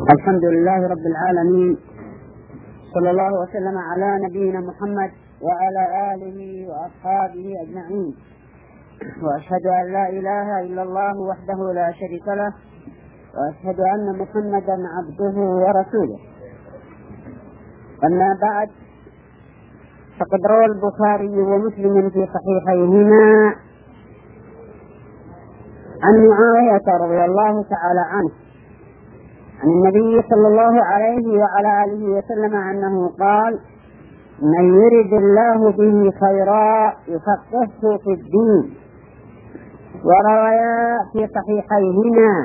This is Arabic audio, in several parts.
الحمد لله رب العالمين، صلى الله وسلم على نبينا محمد وعلى آله وأصحابه أجمعين، وأشهد أن لا إله إلا الله وحده لا شريك له، وأشهد أن محمدا عبده ورسوله. أما بعد، فقد روى البخاري ومسلم في صحيحيهما عن معاوية رضي الله تعالى عنه عن النبي صلى الله عليه وعلى آله وسلم أنه قال: من يرد الله به خيرا يفقهه في الدين. ورويا في صحيحيهما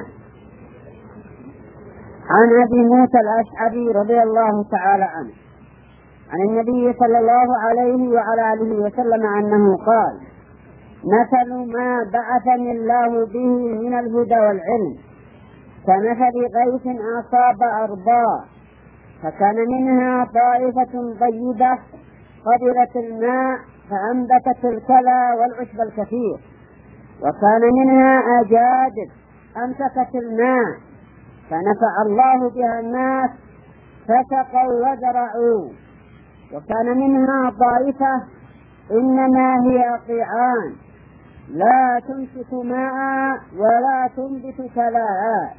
عن أبي موسى الأشعري رضي الله تعالى عنه عن النبي صلى الله عليه وعلى آله وسلم أنه قال: مثل ما بعثني الله به من الهدى والعلم كمثل غيث أصاب أرضا فكان منها طائفة طيبة قبلت الماء فأنبتت الكلى والعشب الكثير، وكان منها أجادب أمسكت الماء فنفع الله بها الناس فسقوا وزرعوا، وكان منها طائفة إنما هي قيعان لا تمسك ماء ولا تنبت كلاء.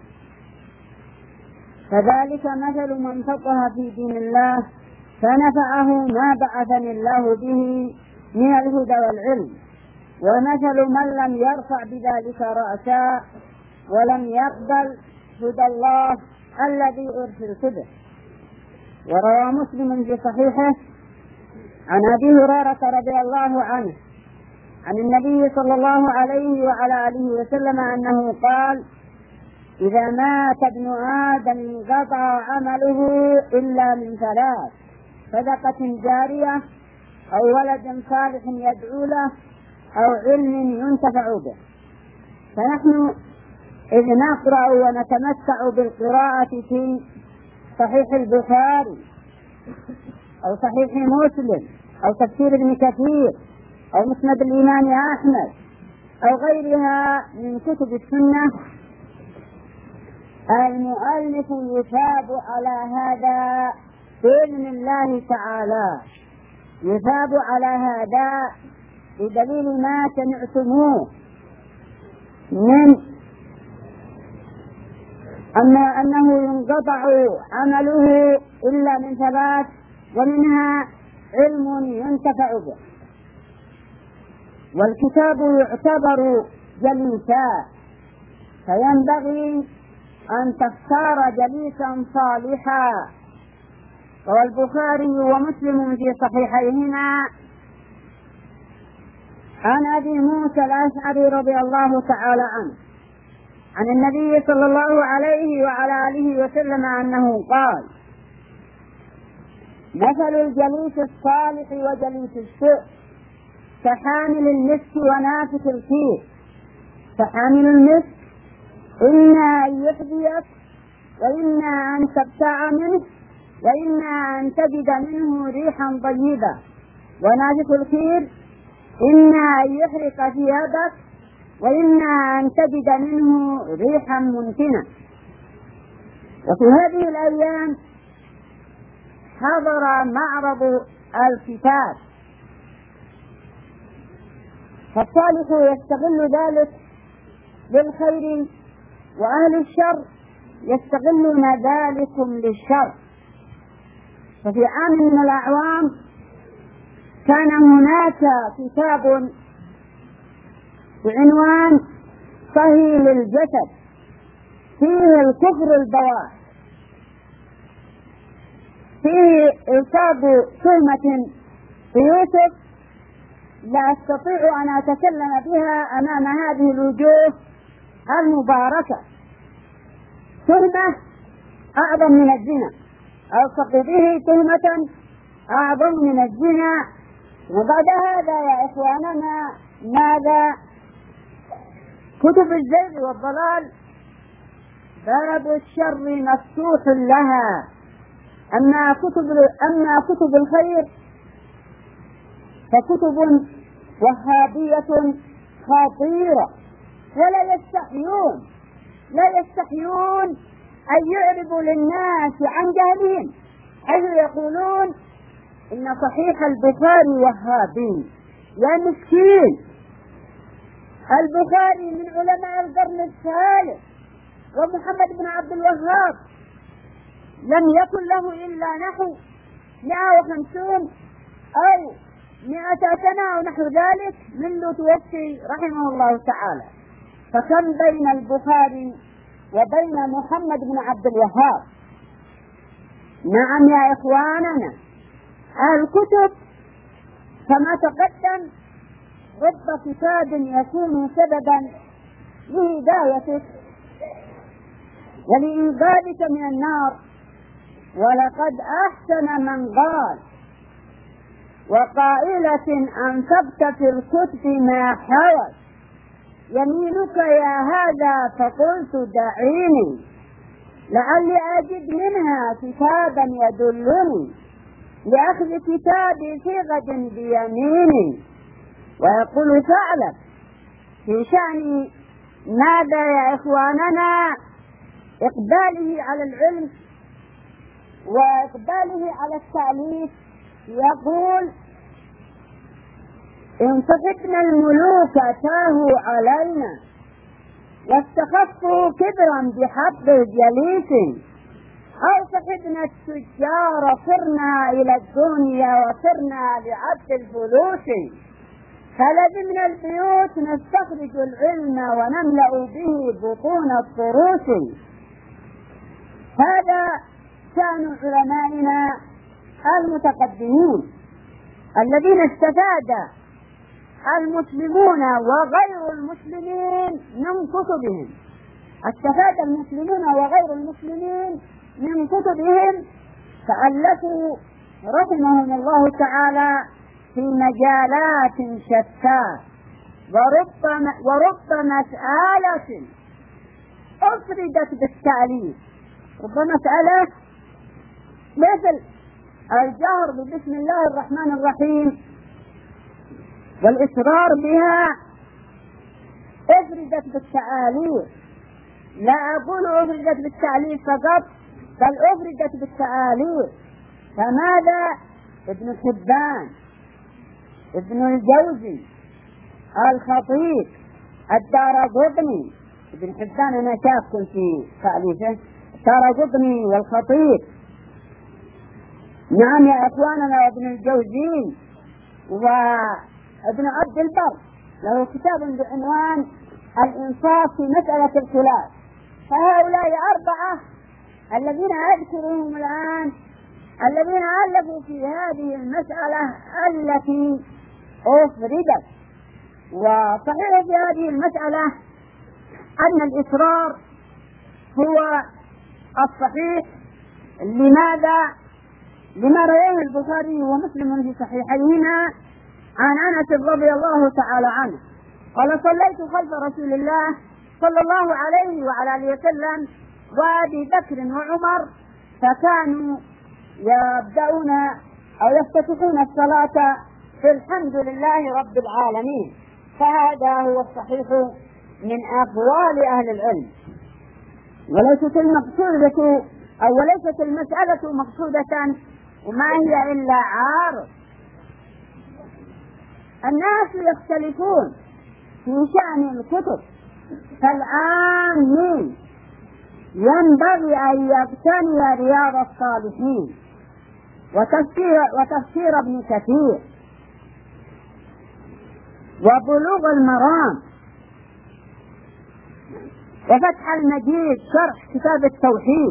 فذلك مثل من فقه في دين الله فنفعه ما بعثني الله به من الهدى والعلم، ومثل من لم يرفع بذلك رأسا ولم يقبل هدى الله الذي أرسلت به. وروى مسلم في صحيحه عن أبي هريرة رضي الله عنه عن النبي صلى الله عليه وعلى آله وسلم أنه قال: إذا مات ابن آدم انقطع عمله إلا من ثلاث: صدقة جارية، أو ولد صالح يدعو له، أو علم ينتفع به. فنحن إذ نقرأ ونتمتع بالقراءة في صحيح البخاري أو صحيح مسلم أو تفسير ابن كثير أو مسند الإمام أحمد أو غيرها من كتب السنة، المؤلف يثاب على هذا بإذن الله تعالى، يثاب على هذا بدليل ما سمعتموه من أنه ينقطع عمله إلا من ثلاث، ومنها علم ينتفع به. والكتاب يعتبر جليسا، فينبغي أن تختار جليسا صالحا. والبخاري ومسلم في صحيحيهما عن أبي موسى الأشعري رضي الله تعالى عنه عن النبي صلى الله عليه وعلى آله وسلم أنه قال: مثل الجليس الصالح وجليس السوء كحامل المسك ونافث الكير. فحامل المسك إما أن يحذيك، وإما أن تبتاع منه، وإما أن تجد منه ريحا طيبة. ونافث الكير إما أن يحرق ثيابك، وإما أن تجد منه ريحا منتنة. وفي هذه الأيام حضر معرض الكتاب، فالصالح يستغل ذلك للخير، وأهل الشر يستغلون ذلكم للشر. ففي عام من الأعوام كان هناك كتاب بعنوان صهيل الجسد، فيه الكفر البواح، فيه إصاب تهمة بيوسف لا أستطيع أن أتكلم بها أمام هذه الوجوه المباركة، تهمة أعظم من الزنا، ألصق به تهمة أعظم من الزنا. وبعد هذا يا إخواننا ماذا؟ كتب الزيغ والضلال باب الشر مفتوح لها، أما كتب الخير فكتب وهابية خطيرة، ولا يستحيون أن يعرضوا للناس عن جهلهم، حيث يقولون إن صحيح البخاري وهابي. يا مسكين، البخاري من علماء القرن الثالث، ومحمد بن عبد الوهاب لم يكن له إلا نحو 150 أو 100 سنة أو نحو ذلك منذ توفي رحمه الله تعالى، فكم بين البخاري وبين محمد بن عبد الوهاب. نعم يا إخواننا، الكتب كما تقدم رب كتاب يكون سببا لهدايتك ولإنقاذك من النار. ولقد أحسن من قال وقائلة أنفقت في الكتب ما حوت يمينك يا هذا، فقلت دعيني لعلي أجد منها كتابا يدلني لأخذ كتابي في غد بيميني. ويقول ثعلب في شأن ماذا يا إخواننا؟ إقباله على العلم وإقباله على التأليف، يقول إن صحبنا الملوك تاهوا علينا واستخفوا كبرا بحق جليس، أو صحبنا التجار صرنا إلى الدنيا وصرنا لعبد الفلوس، فلزمنا البيوت نستخرج العلم ونملأ به بطون الطروس. هذا شأن علمائنا المتقدمين الذين استفاد المسلمون وغير المسلمين من كتبهم، استفاد المسلمون وغير المسلمين من كتبهم، فألفوا رحمهم الله تعالى في مجالات شتى، ورب مسألة أفردت بالتأليف. رب مسألة مثل الجهر بسم الله الرحمن الرحيم والإصرار بها أفردت بالتأليف. لا أقول أفردت بالتأليف فقط، بل أفردت بالتأليف. فماذا؟ ابن حبان، ابن الجوزي، الخطيب، الدارقطني. ابن حبان أنا شاكل في تأليفه، الدارقطني والخطيب. نعم يا أخواننا، وابن الجوزي وابن عبد البر له كتاب بعنوان الإنصاف في مسألة الخلاف. فهؤلاء أربعة الذين أذكرهم الآن الذين ألفوا في هذه المسألة التي أفردت. وصحيح في هذه المسألة أن الإصرار هو الصحيح. لماذا؟ لما رواه البخاري ومسلم في صحيحيهما عن أنس رضي الله تعالى عنه قال: صليت خلف رسول الله صلى الله عليه وعلى آله وسلم وأبي بكر وعمر، فكانوا يبدأون أو يفتتحون الصلاة في الحمد لله رب العالمين. فهذا هو الصحيح من أقوال أهل العلم، وليست المقصودة أو وليست المسألة مقصودة وما هي إلا عارض. الناس يختلفون في شأن الكتب، فالعامين ينبغي أن يقتني رياض الصالحين وتفسير ابن كثير وبلوغ المرام وفتح المجيد شرح كتاب التوحيد،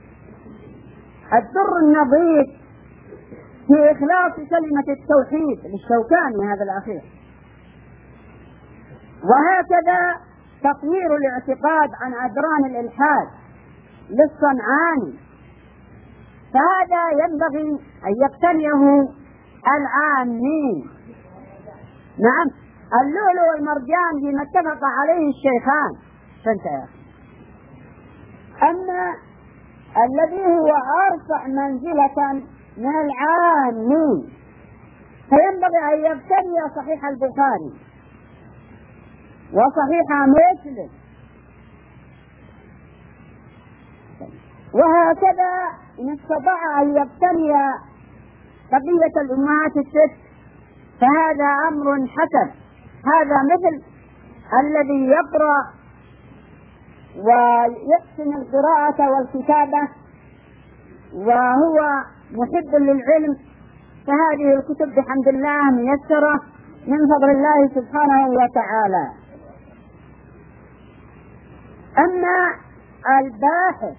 الدر النظيف في إخلاص كلمة التوحيد للشوكاني هذا الأخير، وهكذا تطوير الاعتقاد عن أدران الإلحاد للصنعاني. فهذا ينبغي أن يقتنيه العامين. نعم، اللؤلؤ والمرجان بما اتفق عليه الشيخان. أما الذي هو أرفع منزلة من العامين فينبغي أن يقتني صحيح البخاري وصحيح مسلم. وهكذا إن استطاع أن يقتني بقية الأمهات الست فهذا أمر حسن. هذا مثل الذي يقرأ ويحسن القراءة والكتابة وهو محب للعلم، فهذه الكتب بحمد الله ميسرة من فضل الله سبحانه وتعالى. أما الباحث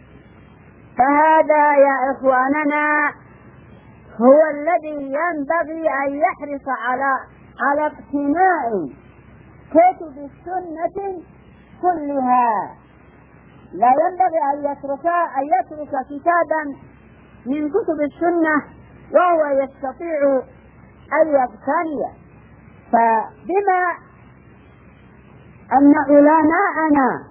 فهذا يا إخواننا هو الذي ينبغي أن يحرص على اقتناء كتب السنة كلها. لا ينبغي أن يترك كتابا من كتب السنة وهو يستطيع أن يقتني. فبما أن علماءنا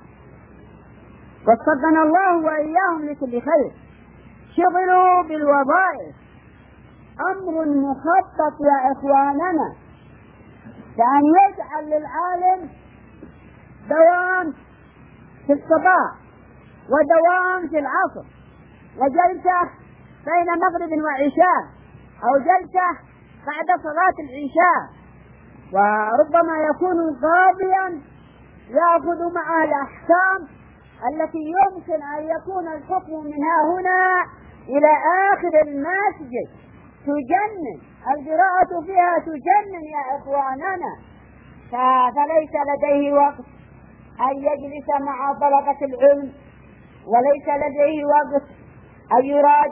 وفقنا الله وإياهم لكل خير شغلوا بالوظائف، أمر مخطط يا إخواننا، كأن يجعل للعالم دوام في الصباح ودوام في العصر وجلسة بين مغرب وعشاء أو جلسة بعد صلاة العشاء، وربما يكون قاضيا يأخذ معه الأحكام التي يمكن أن يكون الحكم منها هنا إلى آخر المسجد. تجنن القراءة فيها، تجنن يا إخواننا. فليس لديه وقت أن يجلس مع طلبة العلم، وليس لديه وقت أن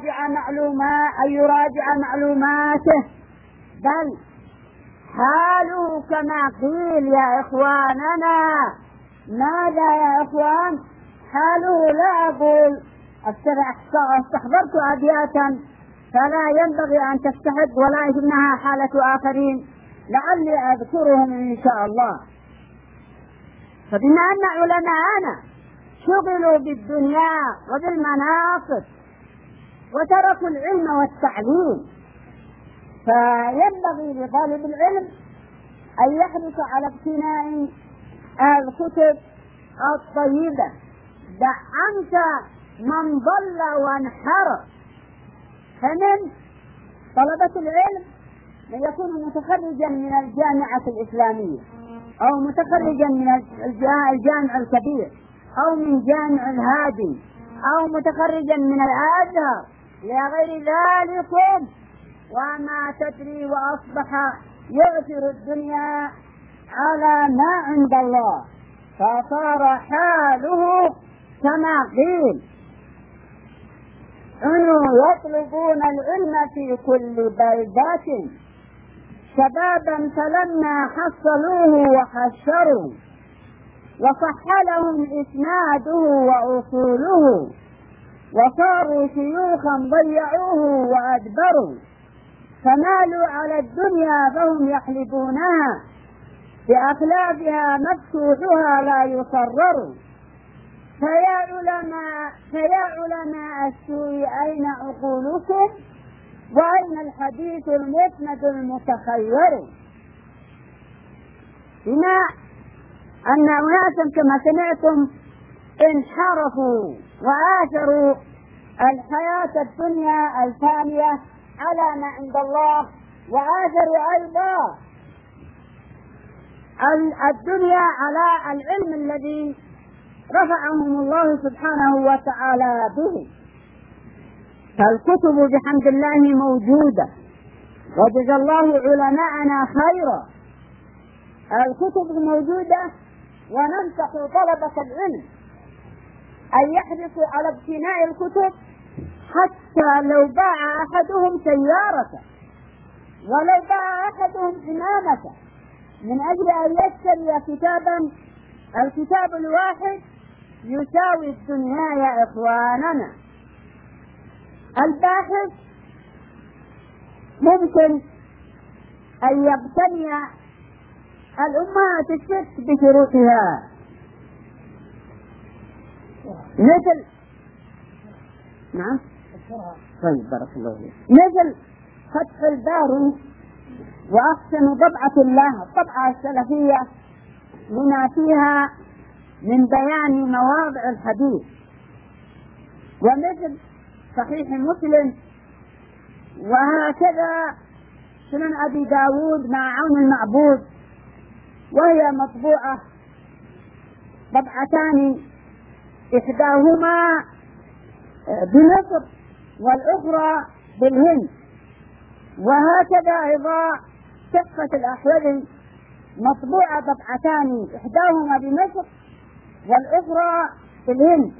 يراجع معلوماته، بل حاله كما قيل يا إخواننا. ماذا يا إخوان؟ حاله لا أقول استحضرت أبياتا فلا ينبغي أن تستحق ولا إنها حالة آخرين لعلي أذكرهم إن شاء الله. فبما أن علماءنا شغلوا بالدنيا وبالمناصب وتركوا العلم والتعليم، فينبغي لطالب العلم أن يحرص على اقتناء الكتب الطيبة. دع عنك من ضل وانحرف. فمن طلبة العلم من يكون متخرجا من الجامعة الإسلامية أو متخرجا من الجامع الكبير أو من جامع الهادي أو متخرجا من الأزهر لغير ذلك، وما تدري وأصبح يؤثر الدنيا على ما عند الله، فصار حاله كما قيل كانوا يطلبون العلم في كل بلدات شبابا فلما حصلوه وحشروا وصح لهم إسناده وأصوله وصاروا شيوخا ضيعوه وأدبروا فمالوا على الدنيا فهم يحلبونها بأخلافها مفتوحها لا يصرر. فيا علماء السوء أين عقولكم وأين الحديث المسند المتخير؟ بما أن أناسا كما سمعتم انحرفوا وآثروا الحياة الدنيا الفانية على ما عند الله، وآثروا أيضا الدنيا على العلم الذي رفعهم الله سبحانه وتعالى به. فالكتب بحمد الله موجودة، وجزا الله علماءنا خيرا. الكتب موجودة، وننصح طلبة العلم أن يحرصوا على اقتناء الكتب، حتى لو باع أحدهم سيارته ولو باع أحدهم حمامته من أجل أن يشتري كتابا. الكتاب الواحد يساوي الدنيا يا إخواننا. الباحث ممكن أن يقتني الأمهات الست بشروطها، مثل نعم طيب بارك الله فيك، مثل فتح الباري وأحسن طبعة الله الطبعة السلفية لما فيها من بيان مواضع الحديث. ومثل صحيح مسلم، وهكذا سنن أبي داود مع عون المعبود، وهي مطبوعة طبعتان، إحداهما بمصر والأخرى بالهند. وهكذا أيضا تحفة الأحوذي مطبوعة طبعتان، إحداهما بمصر والأخرى بالهند.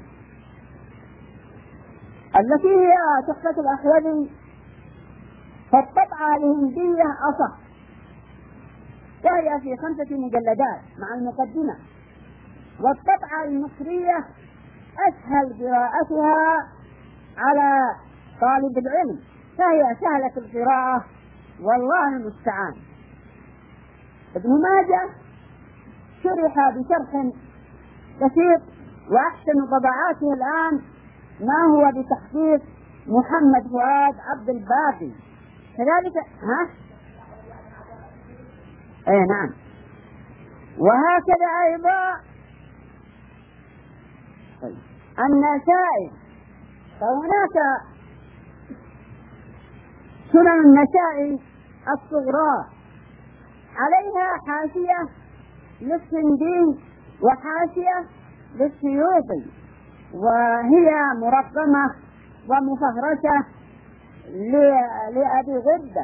التي هي تحفة الأحوذي فالطبعة الهندية أصح، وهي في 5 مجلدات مع المقدمة، والطبعة المصرية أسهل قراءتها على طالب العلم، فهي سهلة القراءة والله المستعان. ابن ماجه شرح بشرح بسيط، وأحسن طبعاته الآن ما هو بتحقيق محمد فؤاد عبد الباقي كذلك. نعم. وهكذا أيضا النسائي، فهناك سنن النسائي الصغرى عليها حاشية للسندي وحاشية للسيوطي، وهي مرقمة ومفهرسة لأبي غدة.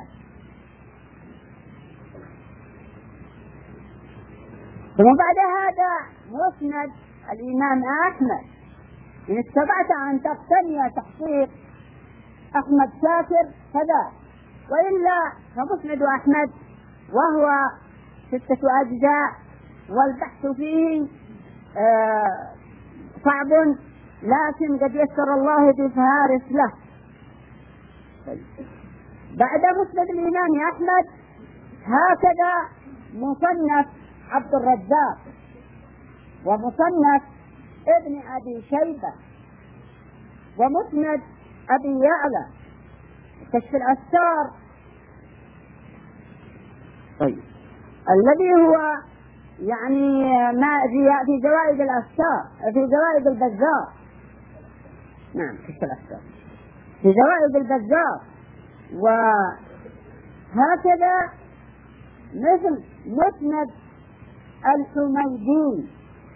ثم بعد هذا مسند الإمام أحمد، إن استطعت أن تقتني تحقيق أحمد شاكر كذا، وإلا فمسند أحمد وهو 6 أجزاء، والبحث فيه صعب، لكن قد يسر الله بفهارس له. بعد مسند الإمام أحمد هكذا مصنف عبد الرزاق، ومصنف ابن أبي شيبة، ومسند أبي يعلى، كشف الأستار، الذي هو يعني ما في زوائد الأستار، في زوائد البزار. نعم، كشف الأستار في زوائد البزار. وهكذا مثل مسند الحميدي.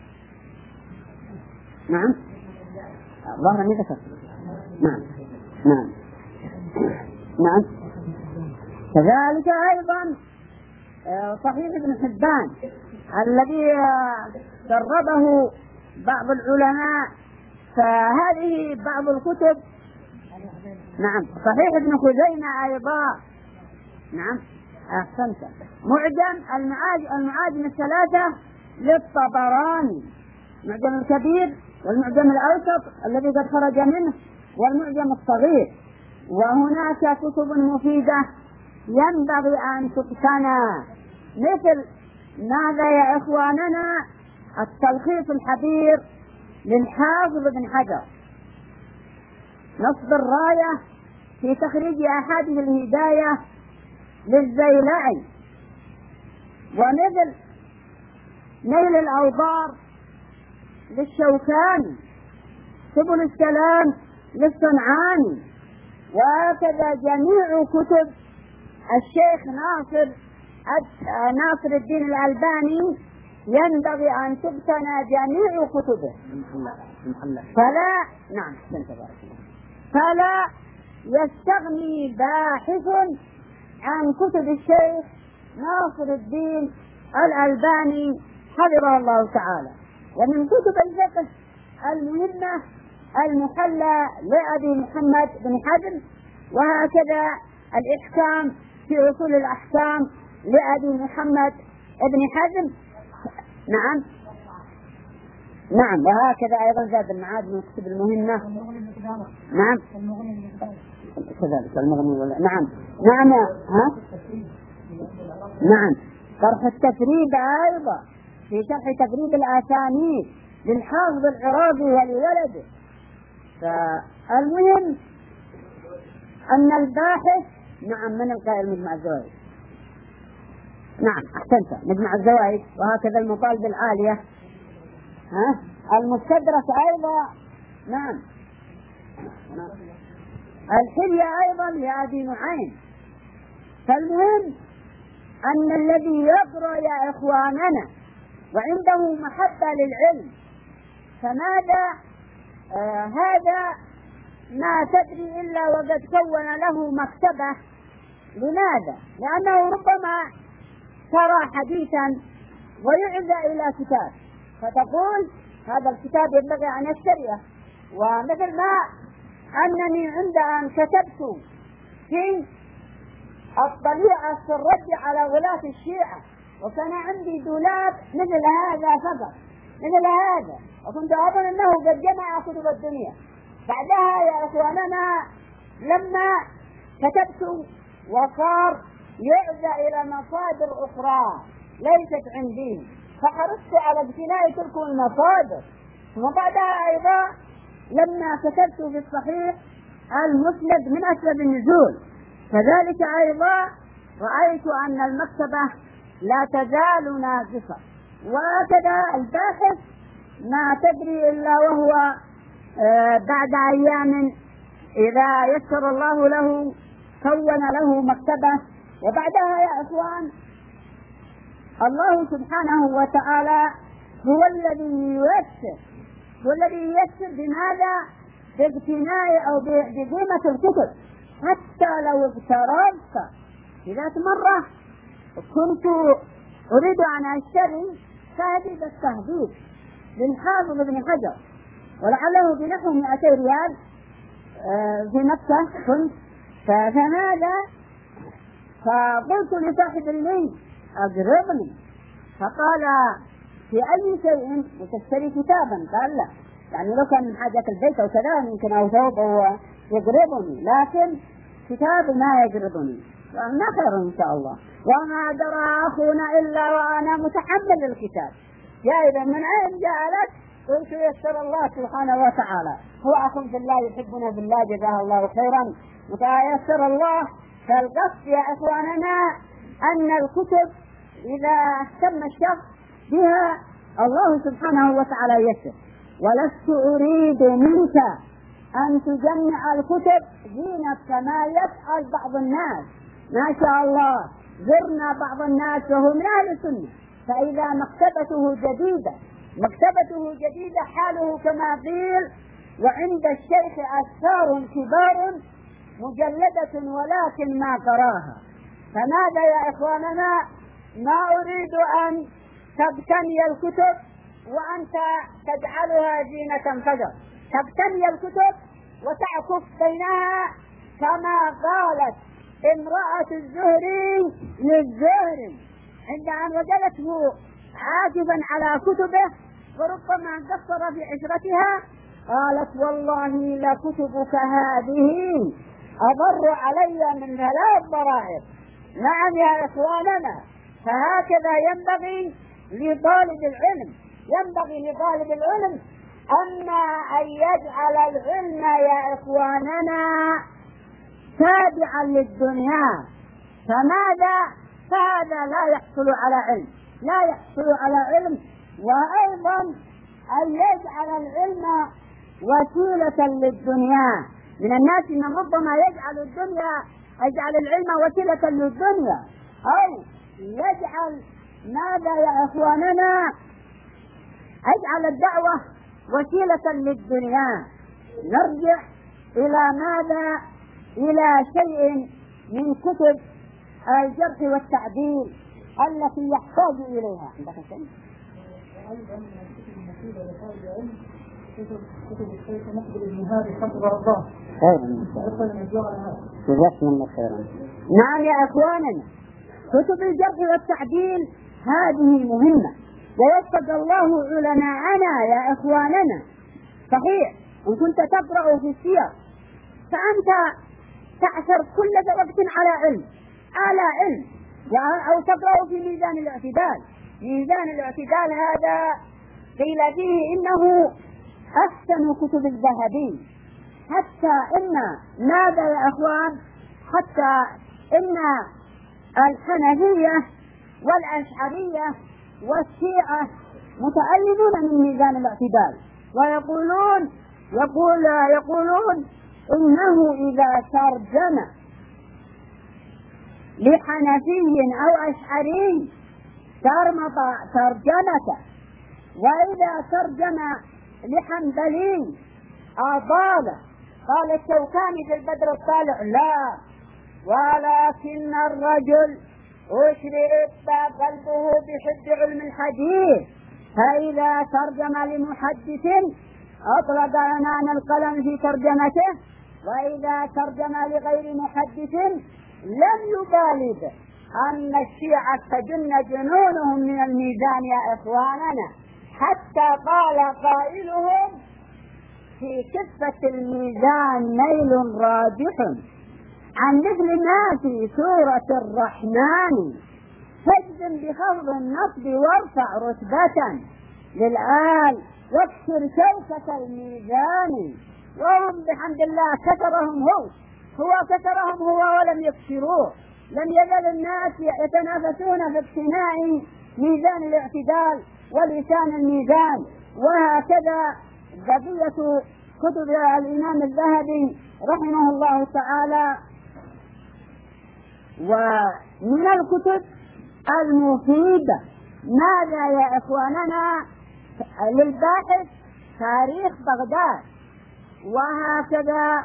نعم، ظهر من ذكر. نعم نعم نعم. كذلك أيضا صحيح ابن حبان الذي دربه بعض العلماء، فهذه بعض الكتب. نعم، صحيح ابن خزيمة أيضا. نعم، أحسنت. معجم المعاجم الثلاثة للطبراني، المعجم الكبير والمعجم الأوسط الذي قد خرج منه والمعجم الصغير. وهناك كتب مفيدة ينبغي أن تقتنى، مثل ماذا يا إخواننا؟ التلخيص الحبير للحافظ ابن حجر، نصب الراية في تخريج أحاديث الهداية للزيلعي، ومثل نيل الأوضار للشوكاني، سبل السلام للصنعاني. وهكذا جميع كتب الشيخ ناصر الدين الألباني ينبغي أن تقتنى جميع كتبه، فلا يستغني باحث عن كتب الشيخ ناصر الدين الألباني حفظه الله تعالى. ومن كتب الفقه المهمة المحلى لأبي محمد بن حزم، وهكذا الإحكام في أصول الأحكام لأبي محمد بن حزم. نعم نعم. وهكذا أيضا زاد المعاد من الكتب المهمة. نعم كذلك المغني. نعم نعم. نعم، شرح التفريد أيضا في شرح تفريد الأسانيد للحافظ العراقي ولولده. فالمهم أن الباحث. نعم، من القائل مجمع الزوائد. نعم أحسنت، مجمع الزوائد. وهكذا المطالب العالية، المستدرك أيضا. نعم الحلية أيضا لهذه نوعين. فالمهم أن الذي يقرأ يا إخواننا وعنده محبة للعلم فماذا هذا ما تدري إلا وقد كون له مكتبة. لماذا؟ لأنه ربما ترى حديثا ويعزى إلى كتاب فتقول هذا الكتاب ينبغي أن يشتريه. ومثل ما أنني عند أن كتبت في الطليعة في الرد على غلاة الشيعة وكان عندي دولاب مثل هذا فقط مثل هذا وكنت أظن أنه قد جمع كتب الدنيا. بعدها يا إخواننا لما كتبت وصار يعزى إلى مصادر أخرى ليست عندي فحرصت على ابتلاء تلك المصادر. وبعدها أيضا لما كتبت في الصحيح المسند من أسباب النزول كذلك أيضا رأيت أن المكتبة لا تزال ناقصة. وهكذا الباحث ما تدري إلا وهو بعد أيام إذا يسر الله له كون له مكتبة. وبعدها يا إخوان الله سبحانه وتعالى هو الذي ييسر بماذا؟ باقتناء أو بقيمة الكتب. حتى لو اقترضت في ذات مرة كنت أريد أن أشتري تهذيب التهذيب للحافظ ابن حجر ولعله بنحو 200 ريال في مكة كنت. فماذا؟ فقلت لصاحب لي أقرضني فقال في أي شيء وتشتري كتابا؟ قال لا يعني لو كان من حاجة البيت أو كذا يمكن أو ثوب يقرضني لكن كتاب ما يقرضني. وأنا خير إن شاء الله. وما درى أخونا إلا وأنا متحمل الكتاب. يا إذا من أين جاء لك؟ قلت يسر الله سبحانه وتعالى. هو أخ بالله يحبنا بالله جزاه الله خيرا ويسر الله. فالقصد يا إخواننا أن الكتب إذا اهتم الشخص بها الله سبحانه وتعالى يسر. ولست أريد منك أن تجمع الكتب زينة كما يفعل بعض الناس. ما شاء الله زرنا بعض الناس وهو من أهل السنة فإذا مكتبته جديدة حاله كما قيل وعند الشيخ أسفار كبار مجلدة ولكن ما قراها. فماذا يا إخواننا؟ ما أريد أن تبتني الكتب وأنت تجعلها زينة فجر. تبتني الكتب وتعكف بينها كما قالت امرأة الزهري للزهري عند أن وجدته عاكفا على كتبه وربما قصر في عشرتها قالت والله لكتبك هذه أضر علي من 3 ضرائب. نعم يا إخواننا. فهكذا ينبغي لطالب العلم أما أن يجعل العلم يا إخواننا تابعا للدنيا. فماذا؟ فهذا لا يحصل على علم. وأيضا أن يجعل العلم وسيلة للدنيا. من الناس من ربما يجعل العلم وسيلة للدنيا أو يجعل ماذا يا إخواننا؟ يجعل الدعوة وسيلة للدنيا. نرجع إلى ماذا؟ إلى شيء من كتب الجرح والتعديل التي يحتاج إليها. عندك شيء؟ أيضا من الكتب المفيدة لطالب العلم كتب الشيخ مقبل بن هادي حفظه الله. خيرا. نعم يا إخواننا كتب الجرح والتعديل هذه مهمة ووفق الله علماءنا يا إخواننا. صحيح إن كنت تقرأ في السير فأنت تعثر كل وقت على علم أو تقرأ في ميزان الاعتدال هذا قيل فيه إنه أحسن كتب الذهبي. حتى إن ماذا يا أخوان؟ حتى إن الحنفية والأشعرية والشيعة متألفون من ميزان الاعتدال ويقولون يقولون إنه إذا ترجم لحنفي أو أشعري ترمط ترجمته، وإذا ترجم لحنبلي أضاله. قال الشوكاني في البدر الطالع: لا، ولكن الرجل أشرب قلبه بحب علم الحديث، فإذا ترجم لمحدث أطلق عنان القلم في ترجمته، وإذا ترجم لغير محدث لم يبالغ. أن الشيعة تجن جنونهم من الميزان يا إخواننا، حتى قال قائلهم: في كفة الميزان نيل راجح عن مثل ما في سورة الرحمن، فاجزم بخفض النصب وارفع رتبة للآل واكسر شوكة الميزان. وهم بحمد الله كسرهم هو كسرهم هو ولم يكسروه. لم يزل الناس يتنافسون في اقتناء ميزان الاعتدال ولسان الميزان. وهكذا بقية كتب الإمام الذهبي رحمه الله تعالى. ومن الكتب المفيدة ماذا يا إخواننا للباحث؟ تاريخ بغداد، وهكذا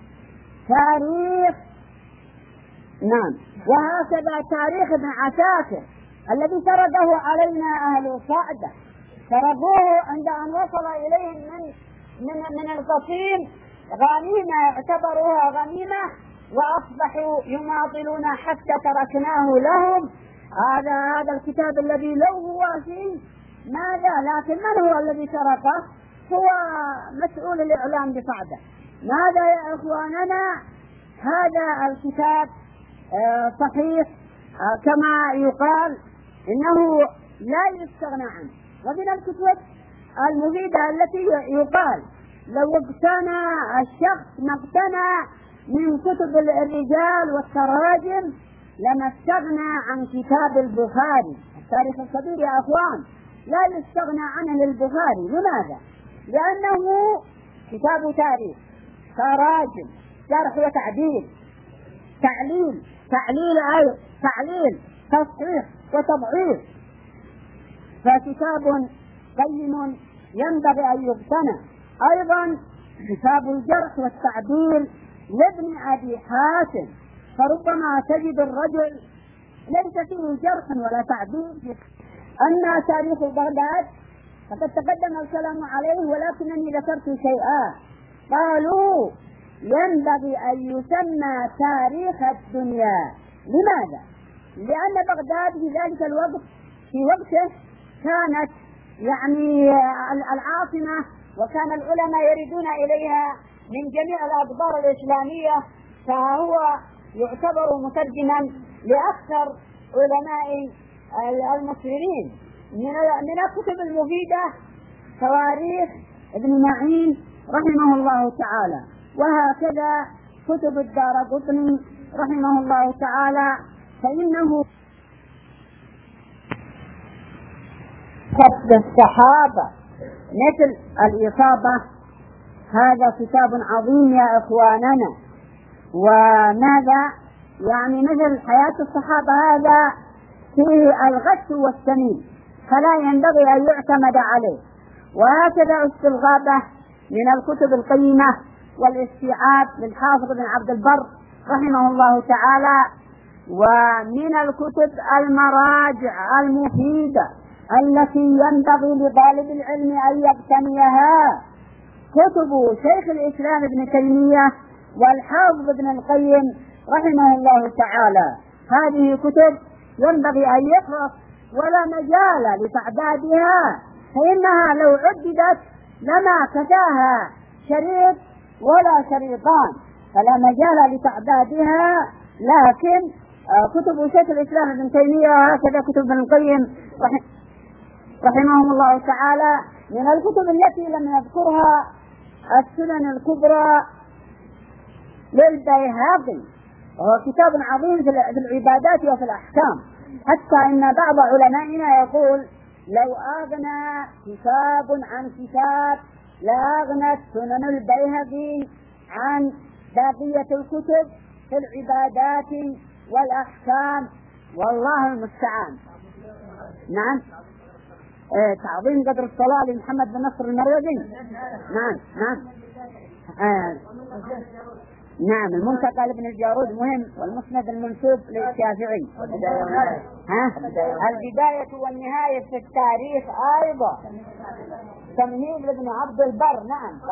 تاريخ ابن عساكر الذي سرده علينا أهل صعدة، سرقوه عند أن وصل إليهم من القصيم غنيمة، اعتبروها غنيمة وأصبحوا يماطلون حتى تركناه لهم. هذا الكتاب الذي لو هو فيه ماذا، لكن من هو الذي سرقه؟ هو مسؤول الإعلام بصعدة. ماذا يا إخواننا؟ هذا الكتاب صحيح كما يقال إنه لا يستغنى عنه. ومن الكتب المفيدة التي يقال لو اقتنى الشخص ما اقتنى من كتب الرجال والتراجم لما استغنى عن كتاب البخاري. التاريخ الكبير يا أخوان لا يستغنى عنه للبخاري. لماذا؟ لأنه كتاب تاريخ، تراجم، جرح وتعديل، تعليل، تصحيح وتضعيف، فكتاب قيم ينبغي أن يقتنى. أيضا كتاب الجرح والتعديل لابن أبي حاتم، فربما تجد الرجل ليس فيه جرح ولا تعديل. أما تاريخ بغداد فقد تقدم الكلام عليه، ولكنني ذكرت شيئا. قالوا ينبغي أن يسمى تاريخ الدنيا. لماذا؟ لأن بغداد في ذلك الوقت في وقته كانت يعني العاصمة، وكان العلماء يريدون إليها من جميع الأقطار الإسلامية، فهو يعتبر مترجما لأكثر علماء المسلمين. من الكتب المفيدة تواريخ ابن معين رحمه الله تعالى، وهكذا كتب الدارقطني رحمه الله تعالى، فإنه كتب الصحابة مثل الإصابة. هذا كتاب عظيم يا إخواننا. وماذا يعني مثل حياة الصحابة هذا فيه الغش والسمين، فلا ينبغي أن يعتمد عليه. وهكذا استلغابه من الكتب القيمة والاستيعاب للحافظ بن عبد البر رحمه الله تعالى. ومن الكتب المراجع المفيدة التي ينبغي لطالب العلم أن يقتنيها كتب شيخ الإسلام ابن تيمية والحافظ ابن القيم رحمه الله تعالى. هذه كتب ينبغي أن يقرأ ولا مجال لتعدادها، فإنها لو عددت لما كفاها شريط ولا شريطان، فلا مجال لتعدادها. لكن كتب شيخ الإسلام ابن تيمية وهكذا كتب ابن القيم رحمهم الله تعالى. من الكتب التي لم يذكرها السنن الكبرى للبيهقي، وهو كتاب عظيم في العبادات وفي الأحكام، حتى إن بعض علمائنا يقول لو أغنى كتاب عن كتاب لأغنت سنن البيهقي عن بقية الكتب في العبادات والأحكام، والله المستعان. نعم. تعظيم قدر الصلاة لمحمد بن نصر المروزي. نعم. المنتقى لابن الجارود مهم، والمسند المنسوب للشافعي. البداية والنهاية في التاريخ أيضا، تمهيد لابن عبد البر. نعم.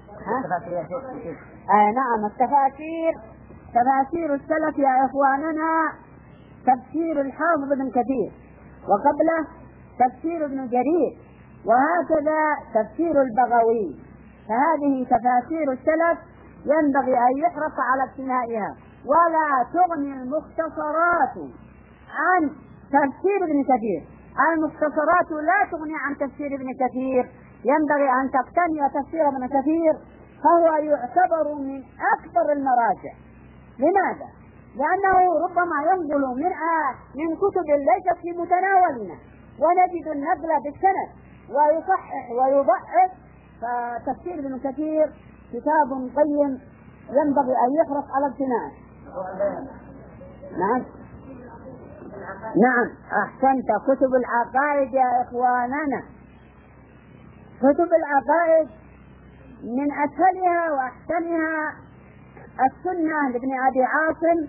نعم. تفاسير السلف يا إخواننا، تفسير الحافظ ابن كثير، وقبله تفسير ابن جرير، وهكذا تفسير البغوي. فهذه تفاسير السلف ينبغي أن يحرص على ابتنائها، ولا تغني المختصرات عن تفسير ابن كثير. المختصرات لا تغني عن تفسير ابن كثير، ينبغي أن تقتني تفسير ابن كثير، فهو يعتبر من أكبر المراجع. لماذا؟ لأنه ربما ينقل من كتب ليست في متناولنا، ونجد النقل بالسند ويصحح ويضعف. فتفسير ابن كثير كتاب قيم ينبغي أن يحرص على ابتنائه. نعم. أحسنت. كتب العقائد يا إخواننا، كتب العقائد من أسهلها وأحسنها السنة لابن أبي عاصم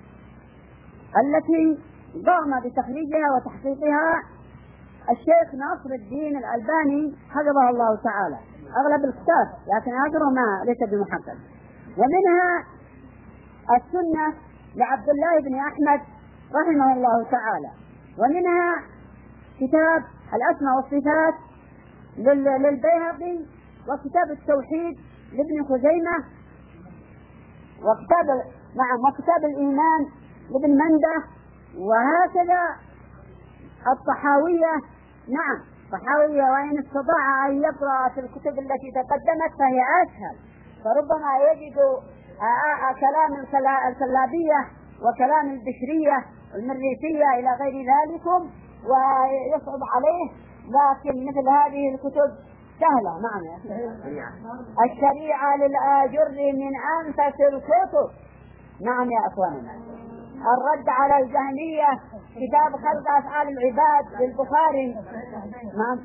التي قام بتخريجها وتحقيقها الشيخ ناصر الدين الألباني حفظه الله تعالى، أغلب الكتاب، لكن آخره ما ليس بمحقق. ومنها السنة لعبد الله بن أحمد رحمه الله تعالى، ومنها كتاب الأسماء والصفات للبيهقي، وكتاب التوحيد لابن خزيمة، وكتاب الإيمان لابن منده، وهكذا الطحاوية. نعم. طحاوية، وإن استطاع أن يقرأ في الكتب التي تقدمت فهي أسهل، فربما يجد كلام الكلابية وكلام البشرية المريسية إلى غير ذلك ويصعب عليه، لكن مثل هذه الكتب سهلة. نعم. الشريعة للآجر من أنفس الكتب. نعم يا أخواننا. الرد على الجهمية، كتاب خلق أفعال العباد للبخاري. نعم.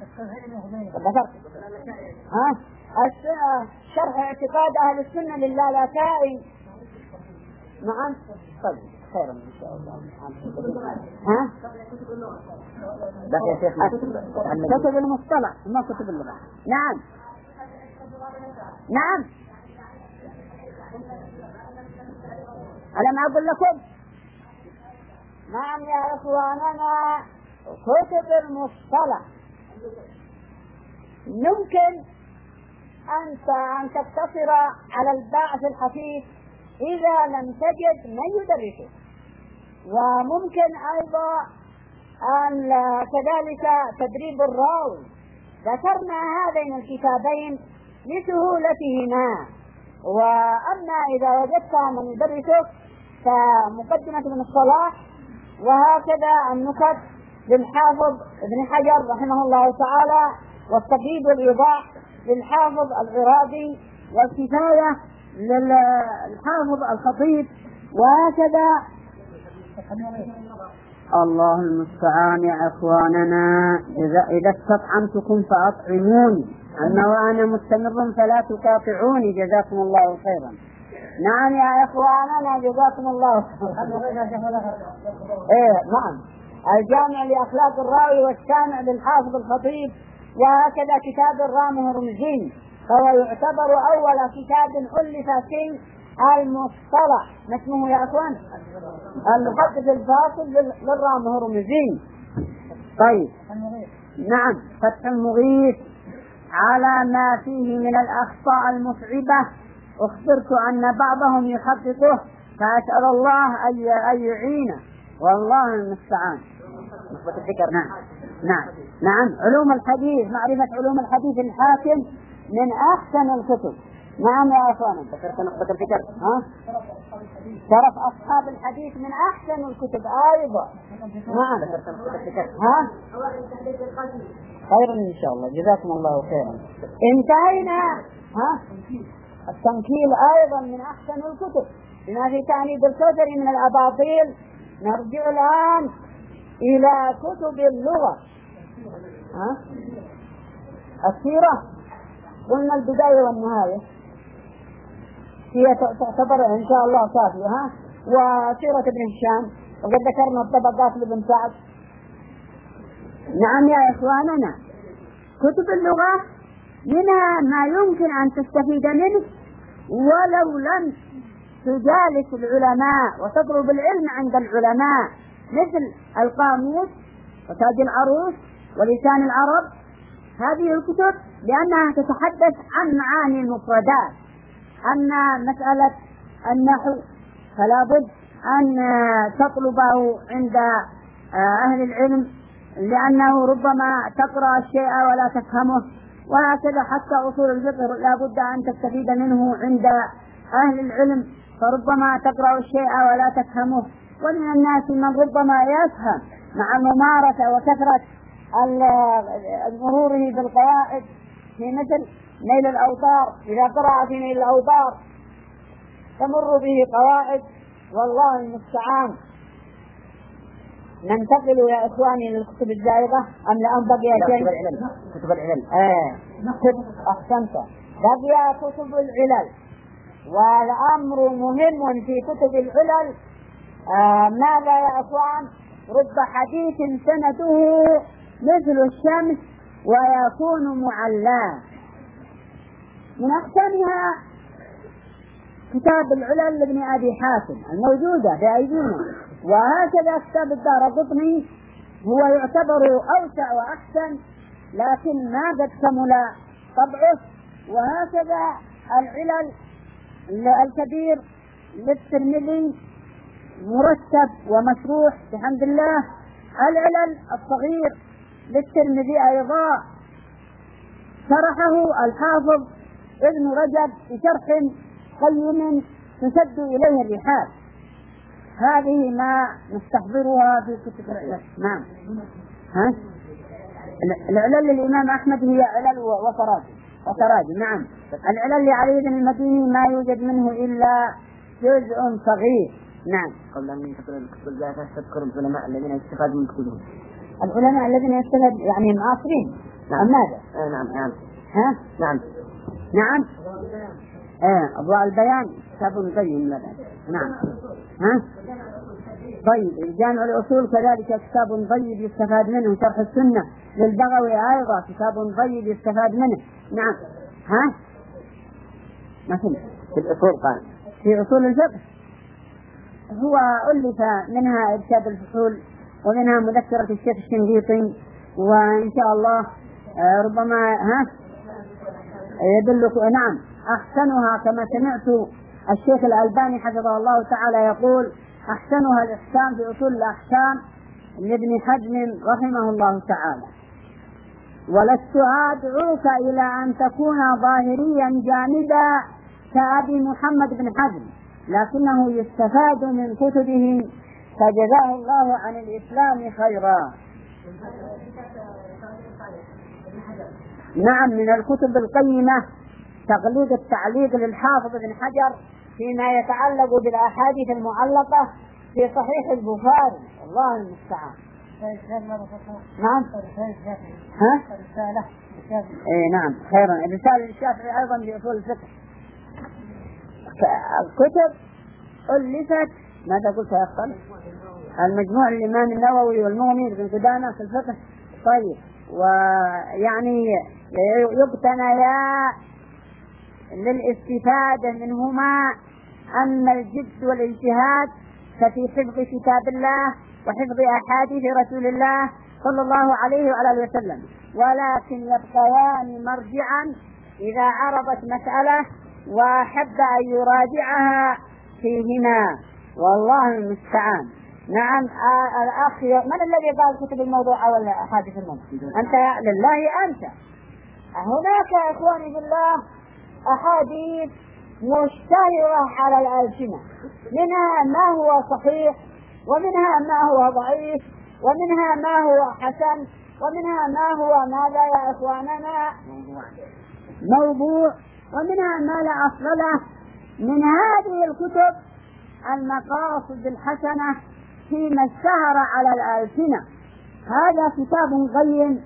شرح اعتقاد أهل السنة للالكائي. نعم. طيب خير إن شاء الله. بقي شيخنا كتب المصطلح ما كتب اللغة. نعم. ألم أقول لكم؟ نعم يا إخواننا، كتب المصطلح يمكن أن تقتصر على الباعث الخفيف إذا لم تجد من يدرسه، وممكن أيضا أن كذلك تدريب الراوي. ذكرنا هذين الكتابين لسهولتهما، وأما إذا وجدت من يدرسك فمقدمة ابن الصلاح، وهكذا النكت للحافظ ابن حجر رحمه الله تعالى، والتقييد والإيضاح للحافظ العراقي، والكفاية للحافظ الخطيب، وهكذا. الله المستعان يا إخواننا. إذا استطعمتكم فأطعموني، أما وأنا مستمر فلا تقاطعوني، جزاكم الله خيرا. نعم يا إخواننا جزاكم الله خيرا. نعم. الجامع لأخلاق الراوي والسامع للحافظ الخطيب، وهكذا كتاب الرامه رمزين، فهو يعتبر أول كتاب ألف في المصطلح. ما اسمه يا أخوان؟ المحدث الفاصل للرامه رمزين. طيب. نعم. فتح المغيث على ما فيه من الأخطاء المصعبة، أخبرت أن بعضهم يحققه، فأسأل الله أن يعينه، والله المستعان. نعم. علوم الحديث، معرفة علوم الحديث الحاكم من أحسن الكتب، نعم يا أخوانا، ذكرت نقطة الفكر. شرف أصحاب الحديث من أحسن الكتب أيضا. نعم ذكرت نقطة الفكر. خيرا إن شاء الله، جزاكم الله خيرا. انتهينا. التنكيل أيضا من أحسن الكتب بما في تعنيد الكثر من الأباطيل. نرجع الآن إلى كتب اللغة. السيرة قلنا البداية والنهاية هي تعتبر إن شاء الله كافية. وسيرة ابن هشام، وقد ذكرنا الطبقات لابن سعد. نعم يا إخواننا، كتب اللغة منها ما يمكن أن تستفيد منه ولو لم تجالس العلماء وتطلب العلم عند العلماء، مثل القاموس وتاج العروس ولسان العرب. هذه الكتب لأنها تتحدث عن معاني المفردات. أما مسألة النحو فلا بد أن تطلبه عند أهل العلم، لأنه ربما تقرأ الشيء ولا تفهمه، وهكذا حتى أصول الفقه لا بد أن تستفيد منه عند أهل العلم، فربما تقرأ الشيء ولا تفهمه. ومن الناس من ربما يفهم مع الممارسة وكثرة مروره بالقواعد، في مثل نيل الأوطار. إذا قرأ في نيل الأوطار تمر به قواعد، والله المستعان. ننتقل يا إخواني للكتب الزائغة أم لأن بقي شيء؟ كتب العلل. أحسنت، بقي كتب العلل. والأمر مهم في كتب العلل. ماذا يا إخوان؟ رب حديث سنده مثل الشمس ويكون معلاه. من أحسنها كتاب العلل لابن أبي حاتم الموجودة بأيدينا، وهكذا كتاب الدارقطني هو يعتبر أوسع وأحسن، لكن ما قد كمل طبعه. وهكذا العلل الكبير للترمذي مرتب ومشروح بحمد الله. العلل الصغير للترمذي أيضا شرحه الحافظ ابن رجب بشرح قيم تسد إليه الرحال. هذه ما نستحضرها في كتب العلل. نعم. العلل للإمام أحمد هي علل وتراجم. نعم. العلل لعلي بن المديني ما يوجد منه إلا جزء صغير. نعم. قبل أن ينتقل الكتب الزائغة تذكر العلماء الذين يستفادوا من كتبهم. العلماء الذين يستفاد يعني المعاصرين. نعم. ماذا؟ نعم. نعم. أضواء البيان كتاب قيم لنا. نعم. طيب الجامع الأصول كذلك كتاب طيب يستفاد منه. شرح السنة للبغوي أيضا كتاب طيب يستفاد منه. نعم. ما في الأصول قال في أصول الفقه هو ألف منها إرشاد الفصول، ومنها مذكرة الشيخ الشنقيطي، وإن شاء الله ربما يدلك. نعم. أحسنها كما سمعت الشيخ الألباني حفظه الله تعالى يقول أحسنها الإحسان في أصول الأحكام لابن حزم رحمه الله تعالى. ولست أدعوك إلى أن تكون ظاهريا جامدا كأبي محمد بن حزم، لكنه يستفاد من كتبه فجزاه الله عن الإسلام خيرا. نعم. من الكتب القيمة تغليق التعليق للحافظ بن حجر فيما يتعلق بالأحاديث المعلقة في صحيح البخاري. الله المستعان. نعم. نعم. خيرا. الرسالة للشافعي أيضا بأصول الفقه. الكتب ألفت. ماذا قلت يا أخوان؟ المجموع الإمام النووي والمغني بن قدامة في الفقه. طيب. ويعني يقتنيا للاستفادة منهما أما الجد والاجتهاد ففي حفظ كتاب الله وحفظ أحاديث رسول الله صلى الله عليه وعلى آله وسلم، ولكن يبقيان مرجعا إذا عرضت مسألة وحب أن يراجعها فيهما، والله المستعان. نعم. الأخ من الذي قال كتب الموضوع ولا أحاديث الموضوع؟ أنت لله أنت. هناك يا إخواني بالله أحاديث مشتهرة على الألسنة، منها ما هو صحيح، ومنها ما هو ضعيف، ومنها ما هو حسن، ومنها ما هو ماذا يا إخواننا موضوع، ومنها ما لا أصل له. من هذه الكتب المقاصد الحسنة فيما اشتهر على الألسنة. هذا كتاب قيم،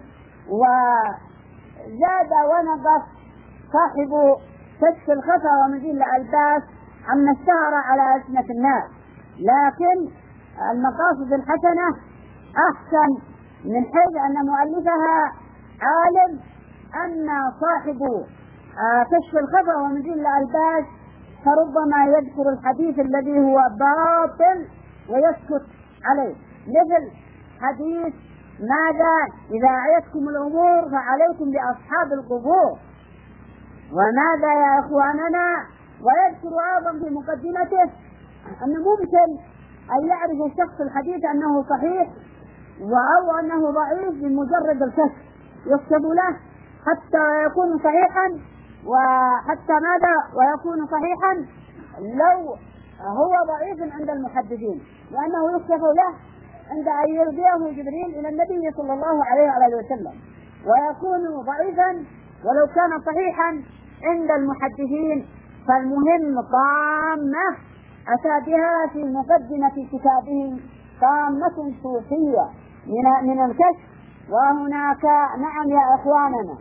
وزاد ونقص صاحب كشف الخفا ومزيل الألباس عما اشتهر على ألسنة الناس، لكن المقاصد الحسنة أحسن من حيث أن مؤلفها عالم، أن صاحب كشف الخفا ومزيل الألباس فربما يذكر الحديث الذي هو باطل ويسكت عليه، مثل حديث ماذا إذا أعيتكم الأمور فعليكم بأصحاب القبور، وماذا يا إخواننا، ويذكر أيضا في مقدمته أن ممكن أن يعرف الشخص الحديث أنه صحيح أو أنه ضعيف بمجرد الكشف، يكتب له حتى يكون صحيحا، وحتى ماذا ويكون صحيحا لو هو ضعيف عند المحدثين، لأنه يكشف له عند أن يلقيه جبريل إلى النبي صلى الله عليه وسلم، ويكون ضعيفا ولو كان صحيحا عند المحدثين. فالمهم طامة أتى بها في مقدمة كتابه، طامة صوفية من الكشف. وهناك نعم يا إخواننا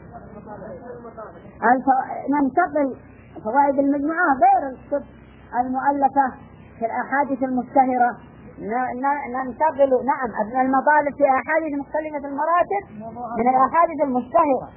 ننتقل فوائد المجموعة غير الكتب المؤلفة في الأحاديث المشتهرة، ننتقل نعم المطالب في أحاديث مختلفة المراتب من الأحاديث المشتهرة.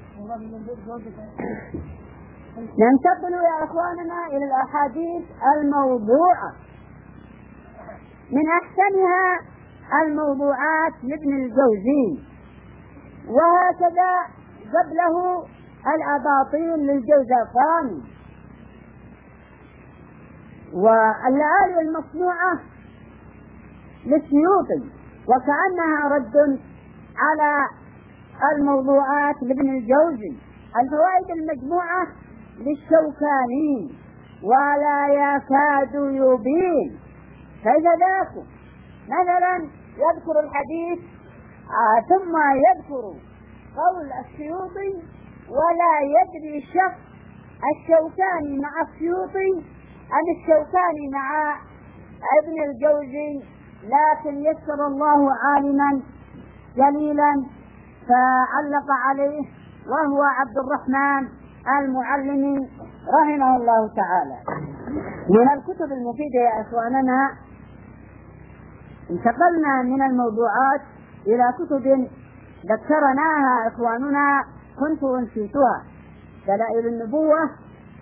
ننتقل يا أخواننا إلى الأحاديث الموضوعة. من أحسنها الموضوعات لابن الجوزي، وهكذا قبله الأباطيل للجوزجاني، واللآلئ المصنوعة للسيوطي، وكأنها رد على الموضوعات لابن الجوزي. الفوائد المجموعة للشوكاني ولا يكاد يبين. فإذا مثلا يذكر الحديث ثم يذكر قول السيوطي ولا يدري الشخص الشوكاني مع السيوطي أم الشوكاني مع ابن الجوزي، لكن يسر الله عالما جليلا فعلق عليه، وهو عبد الرحمن المعلمي رحمه الله تعالى. من الكتب المفيدة يا إخواننا انتقلنا من الموضوعات إلى كتب ذكرناها إخواننا كنت أنسيتها. دلائل النبوة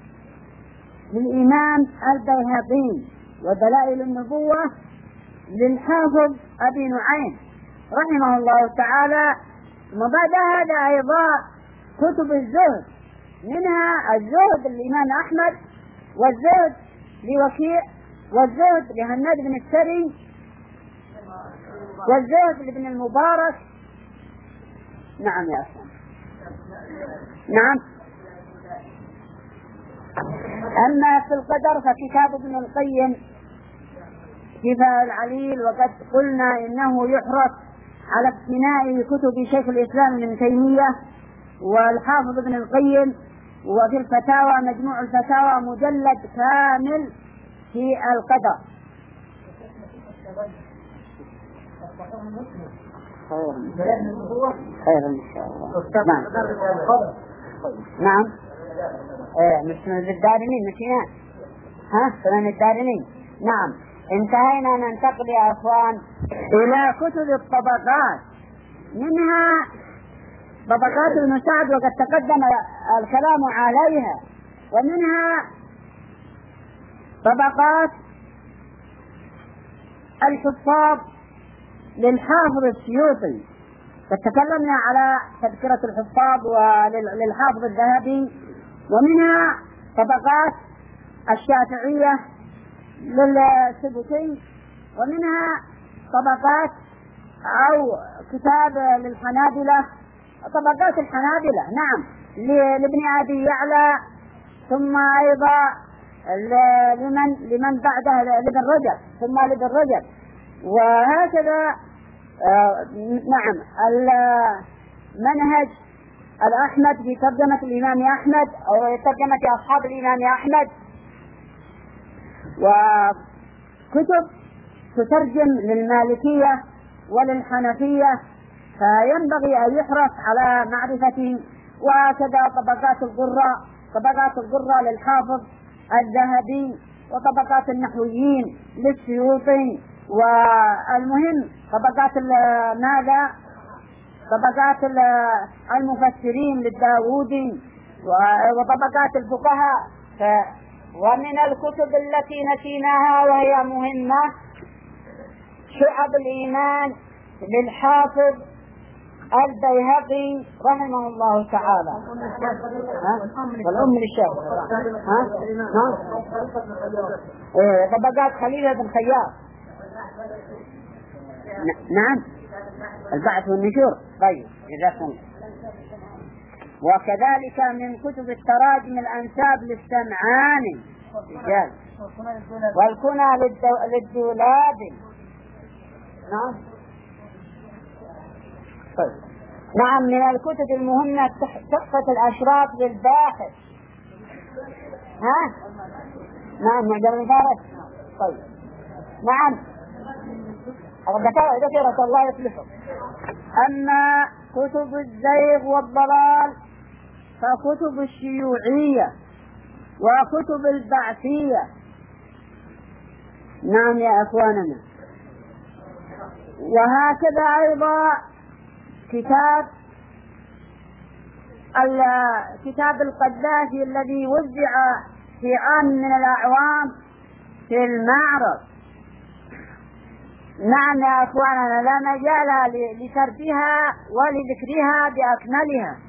للإمام البيهقي، ودلائل النبوة للحافظ أبي نعيم رحمه الله تعالى. وبعد هذا أيضا كتب الزهد، منها الزهد للإمام أحمد، والزهد لوكيع، والزهد لهناد بن السري، والزهد لابن المبارك. نعم يا أخوان نعم. أما في القدر فكتاب ابن القيم كفاية العليل، وقد قلنا إنه يحرص على اقتناء كتب شيخ الإسلام ابن تيمية والحافظ ابن القيم. وفي الفتاوى مجموع الفتاوى مجلد كامل في القدر. خير إن شاء الله. نعم مش من الدارمين مشينا سنن الدارمين. نعم انتهينا. ننتقل يا أخوان إلى كتب الطبقات، منها طبقات ابن سعد وقد تقدم الكلام عليها، ومنها طبقات الحفاظ للحافظ السيوطي، فتكلمنا على تذكرة الحفاظ وللحافظ الذهبي. ومنها طبقات الشافعية للسبكي، ومنها طبقات أو كتاب للحنابلة، طبقات الحنابلة نعم لابن أبي يعلى ثم أيضا لمن بعده لابن رجب، ثم لابن رجب، وهكذا. نعم، المنهج الأحمد في ترجمة الإمام أحمد أو ترجمة أصحاب الإمام أحمد، وكتب تترجم للمالكية وللحنفية، فينبغي أن يحرص على معرفة. وكذا طبقات القراء للحافظ الذهبي، وطبقات النحويين للسيوطي، والمهم طبقات المفسرين للداودي، وطبقات الفقهاء. ومن الكتب التي نسيناها وهي مهمة شعب الإيمان للحافظ البيهقي رحمه الله تعالى، والأم للشيخ، طبقات خليل بن خياط. نعم، البعث والنشور. طيب، جزاكم الله. وكذلك من كتب التراجم الأنساب للسمعاني رجال، والكنى للدولابي. نعم. طيب. نعم، من الكتب المهمة تحفة الأشراف للباحث. نعم، معجم الفارس. طيب. نعم، ذكرت الله يسلفه. أما كتب الزيغ والضلال فكتب الشيوعية وكتب البعثية. نعم يا أخواننا. وهكذا أيضا كتاب القذافي الذي وزع في عام من الأعوام في المعرض. نعم يا أخواننا، لا مجال لسردها ولذكرها بأكملها.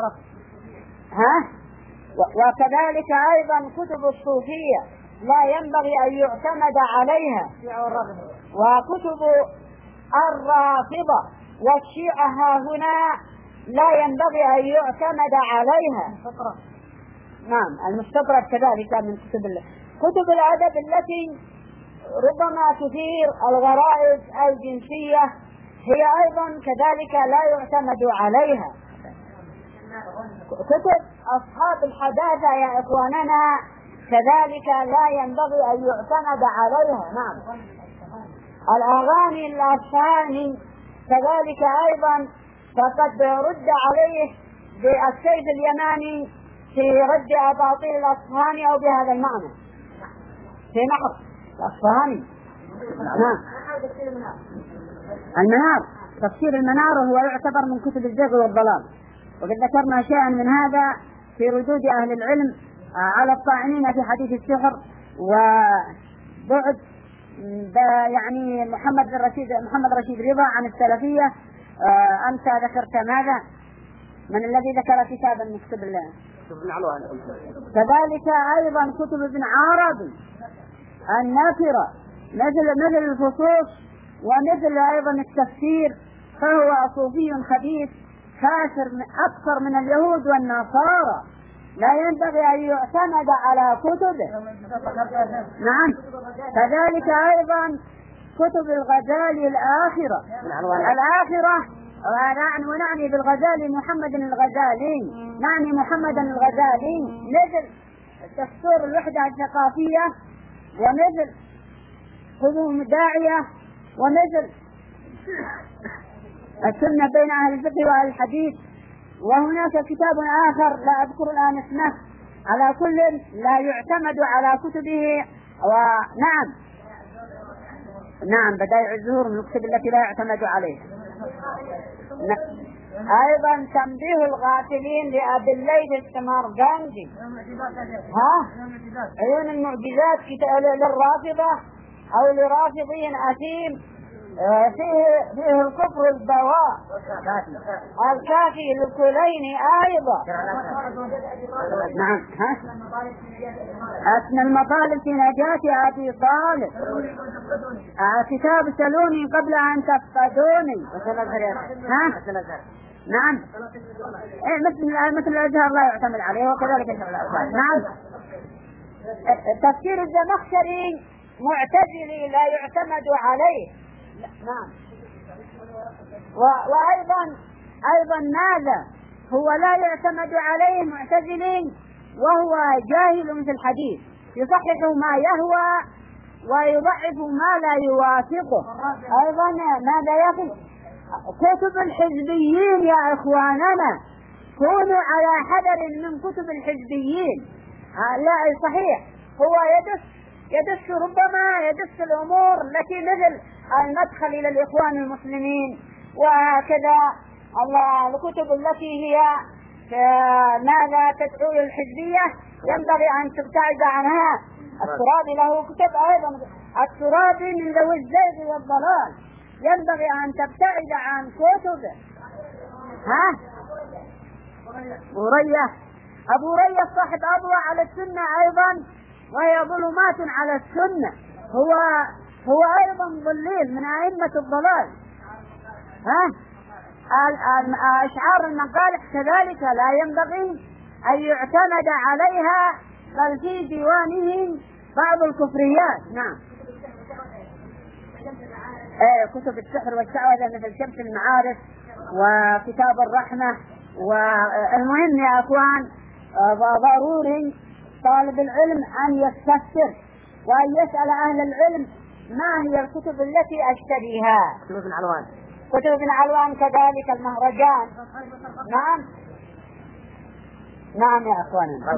وكذلك أيضا كتب الصوفية لا ينبغي أن يعتمد عليها، وكتب الرافضة والشيعة ها هنا لا ينبغي أن يعتمد عليها. نعم، المستطرد كذلك من كتب الأدب التي ربما تثير الغرائز الجنسية هي أيضا كذلك لا يعتمد عليها. كتب أصحاب الحداثة يا إخواننا كذلك لا ينبغي أن يعتمد عليها. نعم، الأغاني الأفساني كذلك أيضا فقد رد عليه بالسيف اليماني في رد أباطيل الأصفهاني أو بهذا المعنى في نحر الأصفهاني. نعم، المنار، تفسير المنار هو يعتبر من كتب الزيغ والضلال، وقد ذكرنا شيئا من هذا في ردود أهل العلم على الطاعنين في حديث السحر، وبعد يعني محمد رشيد رضا عن السلفية. أنت ذكرت ماذا؟ من الذي ذكر كتابا من كتب الله؟ كذلك أيضا كتب ابن عربي النافرة مثل الفصوص، ومثل أيضا التفسير، فهو صوفي خبيث كافر أكثر من اليهود والنصارى، لا ينبغي أن يعتمد على كتبه. نعم، كذلك أيضا كتب الغزالي الآخرة ونعني بالغزالي محمد الغزالي، نعني محمد الغزالي، مثل دستور الوحدة الثقافية، ومثل قدوم الداعية، ومثل السنة بين أهل الفقه وأهل الحديث. وهناك كتاب آخر لا أذكر الآن اسمه. على كل لا يعتمد على كتبه. نعم، بدائع الزهور من الكتب التي لا يعتمد عليها. أيضا تنبيه الغافلين لأبي الليث السمرقندي، عيون المعجزات للرافضة أو لرافضين أثيم، فيه الكفر البواء الكافي للكلين أيضا. نعم. أثنى المطالب في نجاة أبي طالب كتاب سلوني قبل أن تفقدوني. نعم. مثل الأزهر لا يعتمد عليه وكذلك الأزهر. نعم. تفسير الزمخشري معتزلي لا يعتمد عليه. نعم. وأيضا ماذا هو لا يعتمد عليه معتزلي وهو جاهل في الحديث، يصحح ما يهوى ويضعف ما لا يوافقه. أيضا ماذا يقول؟ كتب الحزبيين يا إخواننا كونوا على حذر من كتب الحزبيين. لا صحيح هو يدس ربما يدس الأمور التي مثل المدخل إلى الإخوان المسلمين وكذا الكتب التي هي ماذا تدعو للحزبية ينبغي أن تبتعد عنها. الترابي له كتب أيضا، الترابي من ذوي الزيغ والضلال، ينبغي أن تبتعد عن كتبه. أبو رية صاحب أضوى على السنة أيضا وهي ظلمات على السنة، هو أيضا ضليل من أئمة الضلال. أشعار المقالح كذلك لا ينبغي أن يعتمد عليها، بل في ديوانهم بعض الكفريات. نعم. كتب السحر والشعوذة مثل شمس المعارف وكتاب الرحمة. والمهم يا أخوان ضروري طالب العلم أن يستفسر وأن يسأل أهل العلم ما هي الكتب التي أشتريها. كتب ابن علوان كذلك المهرجان. نعم يا أخواننا.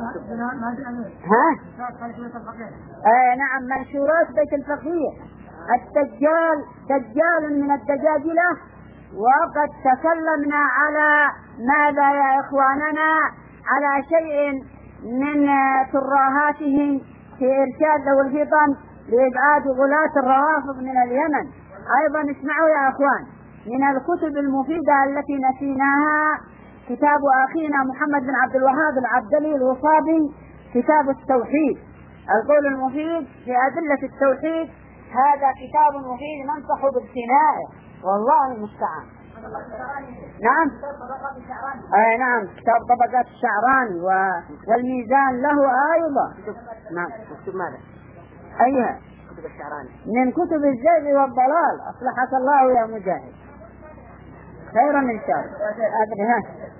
نعم منشورات بيت الفقيه. الدجال دجال من الدجاجلة. وقد تكلمنا على ماذا يا إخواننا على شيء من تراهاتهم في إرشاد ذوي الفطن لإبعاد غلاة الروافض من اليمن. أيضا اسمعوا يا أخوان من الكتب المفيدة التي نسيناها كتاب أخينا محمد بن عبد الوهاب العبدلي الوصابي كتاب التوحيد، القول المفيد في أدلة التوحيد. هذا كتاب مفيد ننصح بابتنائه والله المستعان. نعم. نعم كتاب طبقات الشعراني والميزان له أيضا. نعم. كتب ماذا؟ أيها كتب الشعراني من كتب الزيغ والضلال. أصلحك الله يا مجاهد خيرا إن شاء الله.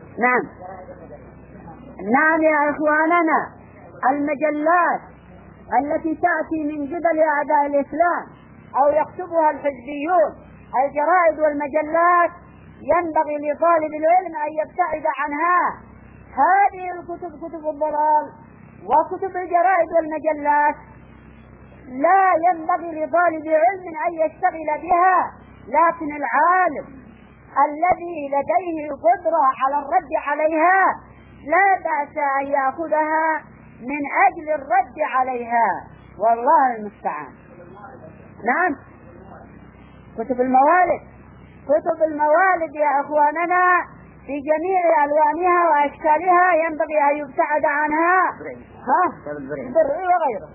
نعم يا إخواننا المجلات التي تأتي من قبل أعداء الإسلام أو يكتبها الحزبيون، الجرائد والمجلات ينبغي لطالب العلم أن يبتعد عنها. هذه الكتب كتب الضلال وكتب الجرائد والمجلات لا ينبغي لطالب علم أن يشتغل بها، لكن العالم الذي لديه قدرة على الرد عليها لا بأس أن يأخذها من أجل الرد عليها والله المستعان. نعم. كتب الموالد يا أخواننا في جميع ألوانها وأشكالها ينبغي أن يبتعد عنها. برعي وغيره.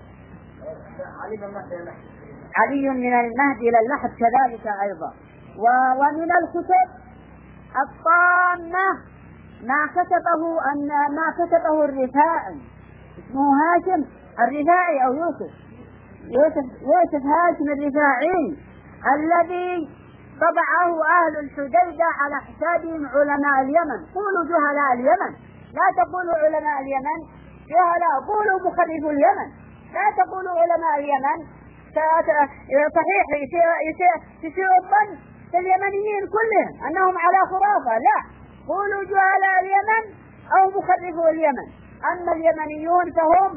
علي من المهد إلى اللحد كذلك أيضا. ومن الكتب الطامة ما كتبه الرفاعي، اسمه هاشم الرفاعي أو يوسف هاشم الرفاعي الذي طبعه أهل الحديدة على حسابهم علماء اليمن. قولوا جهلاء اليمن لا تقولوا علماء اليمن، جهلاء قولوا مخرجوا اليمن لا تقولوا علماء اليمن. صحيح يسيء الظن اليمنيين كلهم أنهم على خرافة، لا قولوا جهلاء اليمن أو مخرجوا اليمن. أما اليمنيون فهم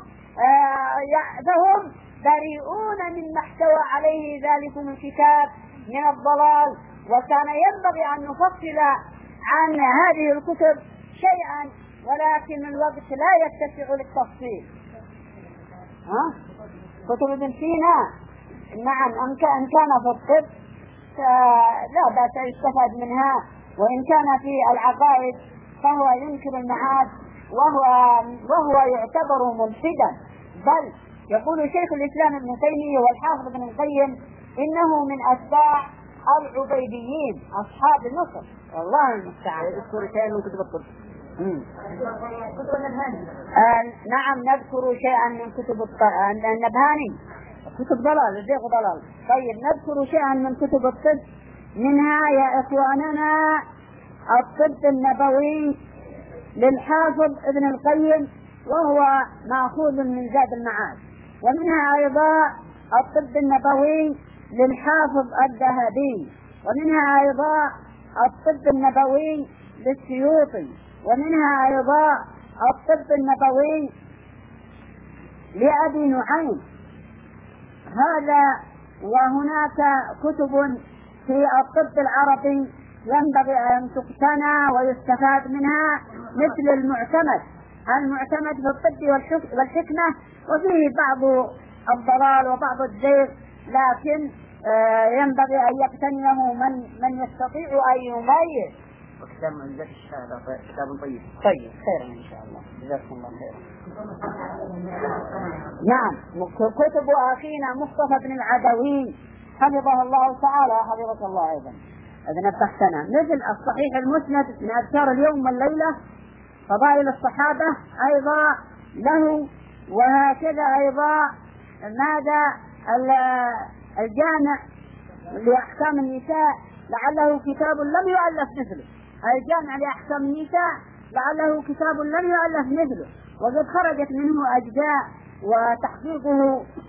بريئون مما احتوى عليه ذلكم الكتاب من الضلال. وكان ينبغي أن نفصل عن هذه الكتب شيئا ولكن الوقت لا يتسع للتفصيل. كتب ابن سينا نعم إن كان في الطب لا بأس يستفاد منها، وإن كان في العقائد فهو ينكر المعاد وهو يعتبر ملحدا. بل يقول شيخ الإسلام ابن تيمية والحافظ ابن القيم إنه من أتباع العبيديين أصحاب النصر، والله المستعان. اذكر شيئا من كتب الطب. نعم نذكر شيئا من كتب النبهاني، كتب ضلال الزيغ ضلال. طيب نذكر شيئا من كتب الطب، منها يا إخواننا الطب النبوي للحافظ ابن القيم وهو مأخوذ من زاد المعاد، ومنها أيضا الطب النبوي للحافظ الذهبي، ومنها أيضا الطب النبوي للسيوطي، ومنها أيضا الطب النبوي لأبي نعيم. هذا وهناك كتب في الطب العربي ينبغي أن تقتنى ويستفاد منها، مثل المعتمد في الطب والحكمة، وفيه بعض الضلال وبعض الزيغ، لكن ينبغي أن يقتنيه من يستطيع أن يميز. وكتاب معجزات الشهادة كتاب طيب. طيب خيرا إن شاء الله، جزاكم الله خيرا. نعم كتب أخينا مصطفى بن العدوي حفظه الله تعالى، حفظك الله أيضا إذا نبهتنا، مثل الصحيح المسند من أذكار اليوم والليلة، فضائل الصحابة أيضا له، وهكذا أيضا ماذا الجامع لأحكام النساء لعله كتاب لم يؤلف مثله، الجامع لأحكام النساء لعله كتاب لم يؤلف مثله، وقد خرجت منه أجزاء وتحقيقه